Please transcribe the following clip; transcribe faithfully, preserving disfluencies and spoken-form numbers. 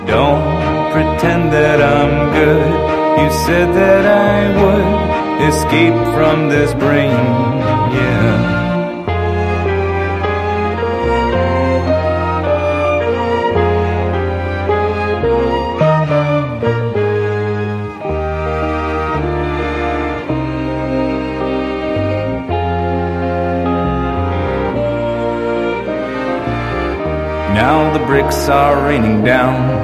Don't pretend that I'm good. You said that I would escape from this brain, yeah. Now the bricks are raining down.